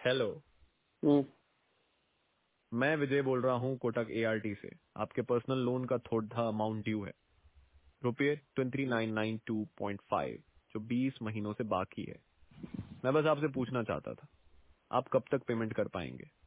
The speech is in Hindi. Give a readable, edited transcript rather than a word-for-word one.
हेलो। हम्म। मैं विजय बोल रहा हूँ कोटक एआरटी से। आपके पर्सनल लोन का थोड़ा अमाउंट ड्यू है, ₹2992.5, जो 20 महीनों से बाकी है। मैं बस आपसे पूछना चाहता था, आप कब तक पेमेंट कर पाएंगे?